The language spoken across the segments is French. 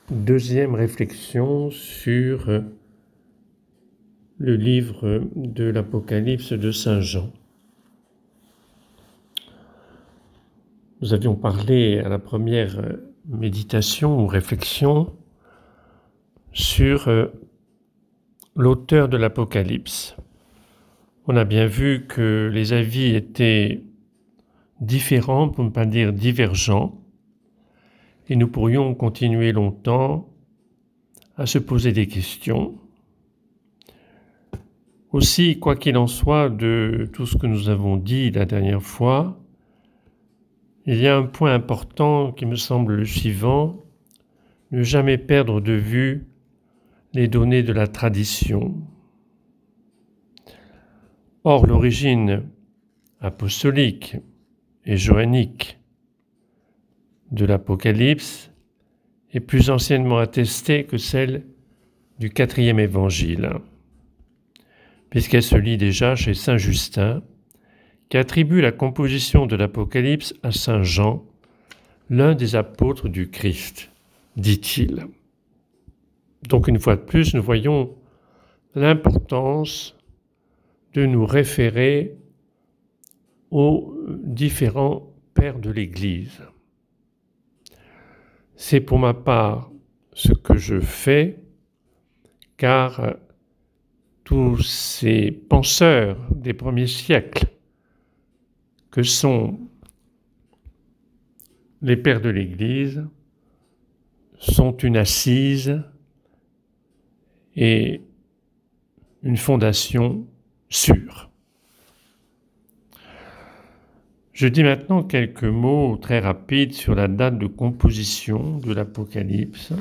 Deuxième réflexion sur le livre de l'Apocalypse de Saint Jean. Nous avions parlé à la première méditation ou réflexion sur l'auteur de l'Apocalypse. On a bien vu que les avis étaient différents, pour ne pas dire divergents, et nous pourrions continuer longtemps à se poser des questions. Aussi, quoi qu'il en soit de tout ce que nous avons dit la dernière fois, il y a un point important qui me semble le suivant: ne jamais perdre de vue les données de la tradition. Or, l'origine apostolique et joannique de l'Apocalypse est plus anciennement attestée que celle du 4e évangile, puisqu'elle se lit déjà chez saint Justin, qui attribue la composition de l'Apocalypse à saint Jean, l'un des apôtres du Christ, dit-il. Donc une fois de plus, nous voyons l'importance de nous référer aux différents pères de l'Église. C'est pour ma part ce que je fais, car tous ces penseurs des premiers siècles que sont les pères de l'Église sont une assise et une fondation sûre. Je dis maintenant quelques mots très rapides sur la date de composition de l'Apocalypse,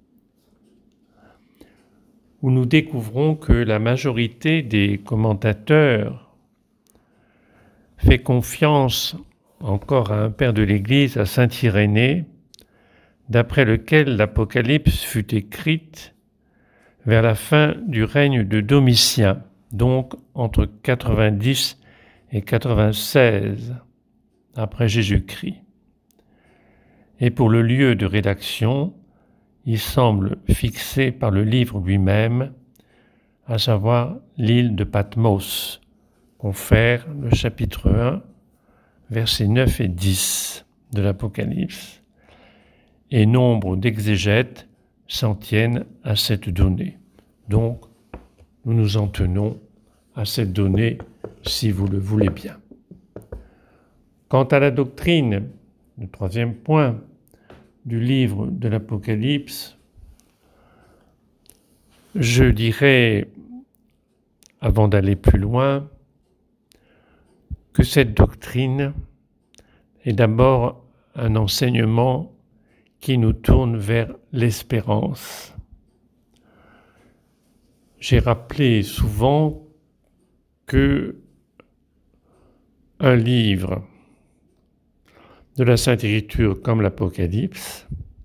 où nous découvrons que la majorité des commentateurs fait confiance encore à un père de l'Église, à saint Irénée, d'après lequel l'Apocalypse fut écrite vers la fin du règne de Domitien, donc entre 90 et 96 après Jésus-Christ. Et pour le lieu de rédaction, il semble fixé par le livre lui-même, à savoir l'île de Patmos, confère le chapitre 1, versets 9 et 10 de l'Apocalypse. Et nombre d'exégètes s'en tiennent à cette donnée. Donc, nous nous en tenons à cette donnée, si vous le voulez bien. Quant à la doctrine, le troisième point du livre de l'Apocalypse, je dirais, avant d'aller plus loin, que cette doctrine est d'abord un enseignement qui nous tourne vers l'espérance. J'ai rappelé souvent que un livre de la Sainte Écriture comme l'Apocalypse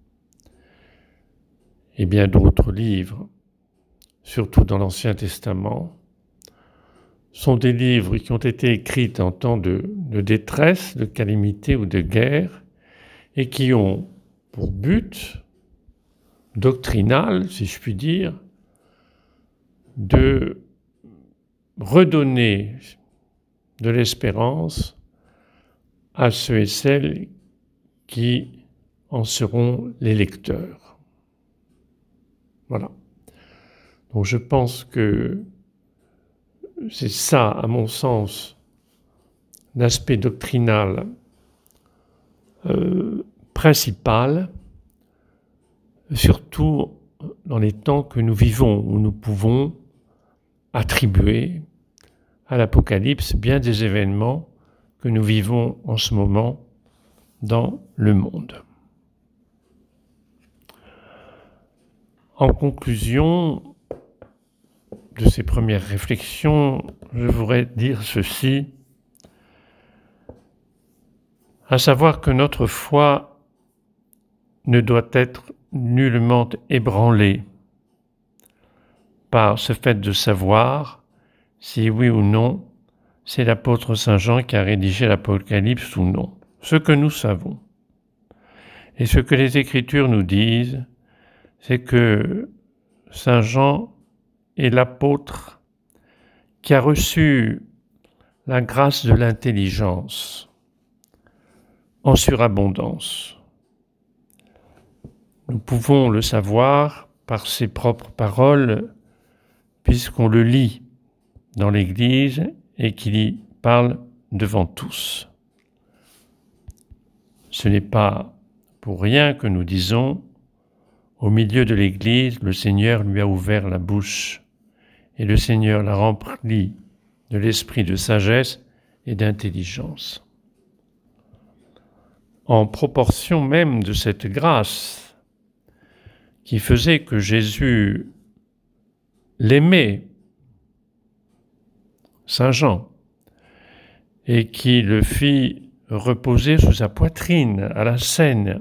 et bien d'autres livres, surtout dans l'Ancien Testament, sont des livres qui ont été écrits en temps de détresse, de calamité ou de guerre, et qui ont pour but doctrinal, si je puis dire, de redonner de l'espérance à ceux et celles qui en seront les lecteurs. Voilà. Donc je pense que c'est ça, à mon sens, l'aspect doctrinal principal, surtout dans les temps que nous vivons, où nous pouvons attribuer à l'Apocalypse bien des événements que nous vivons en ce moment dans le monde. En conclusion de ces premières réflexions, je voudrais dire ceci, à savoir que notre foi ne doit être nullement ébranlée par ce fait de savoir si oui ou non c'est l'apôtre Saint Jean qui a rédigé l'Apocalypse ou non. Ce que nous savons et ce que les Écritures nous disent, c'est que Saint Jean est l'apôtre qui a reçu la grâce de l'intelligence en surabondance. Nous pouvons le savoir par ses propres paroles, puisqu'on le lit dans l'Église et qu'il y parle devant tous. Ce n'est pas pour rien que nous disons, au milieu de l'Église, le Seigneur lui a ouvert la bouche et le Seigneur l'a rempli de l'esprit de sagesse et d'intelligence. En proportion même de cette grâce qui faisait que Jésus l'aimait, Saint Jean, et qui le fit reposer sous sa poitrine à la scène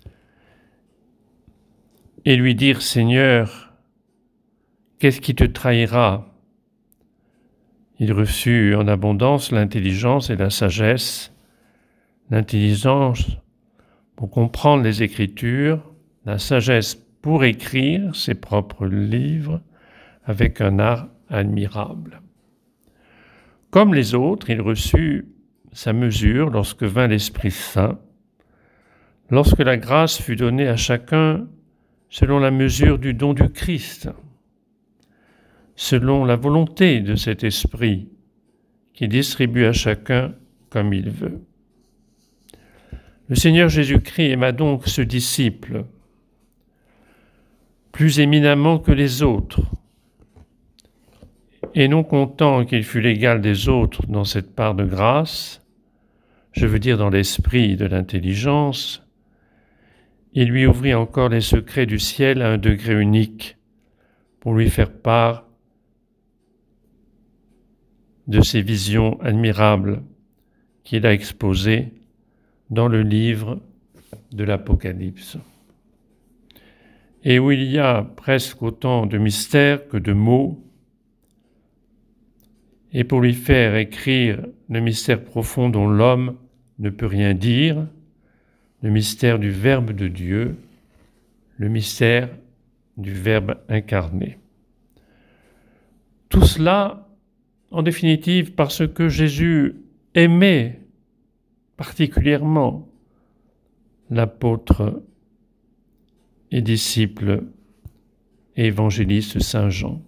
et lui dire « Seigneur, qu'est-ce qui te trahira ?» Il reçut en abondance l'intelligence et la sagesse, l'intelligence pour comprendre les Écritures, la sagesse pour écrire ses propres livres avec un art admirable. Comme les autres, il reçut sa mesure lorsque vint l'Esprit Saint, lorsque la grâce fut donnée à chacun selon la mesure du don du Christ, selon la volonté de cet Esprit qui distribue à chacun comme il veut. Le Seigneur Jésus-Christ aima donc ce disciple plus éminemment que les autres, et non content qu'il fût l'égal des autres dans cette part de grâce, je veux dire dans l'esprit de l'intelligence, il lui ouvrit encore les secrets du ciel à un degré unique pour lui faire part de ces visions admirables qu'il a exposées dans le livre de l'Apocalypse, et où il y a presque autant de mystères que de mots, et pour lui faire écrire le mystère profond dont l'homme ne peut rien dire, le mystère du Verbe de Dieu, le mystère du Verbe incarné. Tout cela, en définitive, parce que Jésus aimait particulièrement l'apôtre et disciple et évangéliste Saint Jean.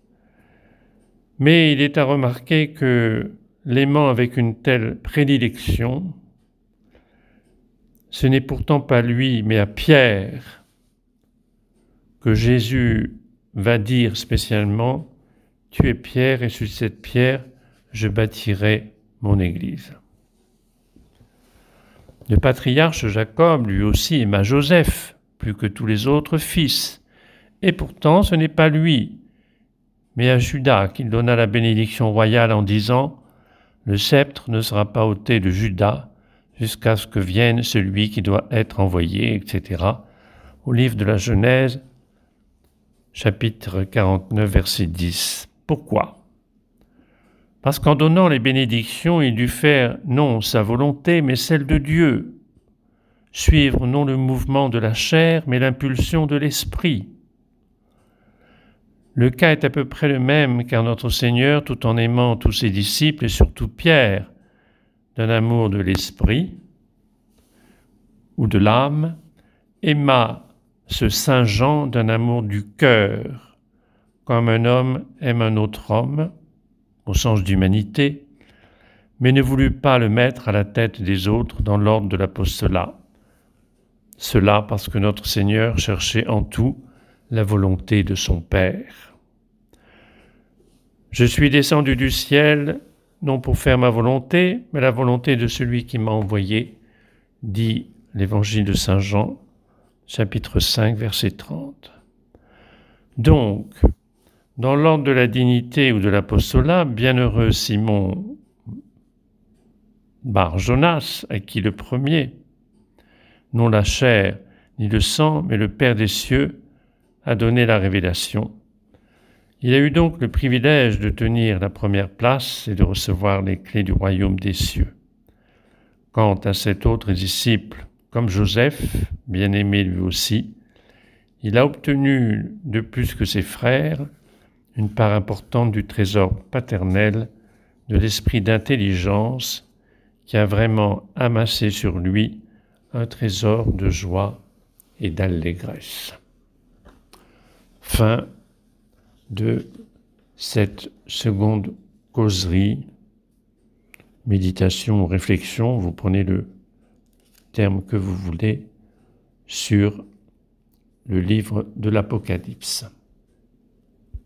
Mais il est à remarquer que l'aimant avec une telle prédilection, ce n'est pourtant pas lui, mais à Pierre, que Jésus va dire spécialement « Tu es Pierre, et sur cette pierre, je bâtirai mon Église ». Le patriarche Jacob, lui aussi, aima Joseph, plus que tous les autres fils, et pourtant ce n'est pas lui, mais à Judas qu'il donna la bénédiction royale en disant « Le sceptre ne sera pas ôté de Judas jusqu'à ce que vienne celui qui doit être envoyé, etc. » au livre de la Genèse, chapitre 49, verset 10. Pourquoi ? Parce qu'en donnant les bénédictions, il dut faire non sa volonté, mais celle de Dieu, suivre non le mouvement de la chair, mais l'impulsion de l'esprit. Le cas est à peu près le même, car notre Seigneur, tout en aimant tous ses disciples, et surtout Pierre, d'un amour de l'esprit ou de l'âme, aima ce Saint Jean d'un amour du cœur, comme un homme aime un autre homme, au sens d'humanité, mais ne voulut pas le mettre à la tête des autres dans l'ordre de l'apostolat. Cela parce que notre Seigneur cherchait en tout la volonté de son Père. Je suis descendu du ciel, non pour faire ma volonté, mais la volonté de celui qui m'a envoyé, dit l'Évangile de Saint Jean, chapitre 5, verset 30. Donc, dans l'ordre de la dignité ou de l'apostolat, bienheureux Simon Bar Jonas, à qui le premier, non la chair ni le sang, mais le Père des cieux, a donné la révélation. Il a eu donc le privilège de tenir la première place et de recevoir les clés du royaume des cieux. Quant à cet autre disciple, comme Joseph, bien-aimé lui aussi, Il a obtenu, de plus que ses frères, une part importante du trésor paternel de l'esprit d'intelligence qui a vraiment amassé sur lui un trésor de joie et d'allégresse. Fin de cette seconde causerie, méditation ou réflexion, vous prenez le terme que vous voulez, sur le livre de l'Apocalypse.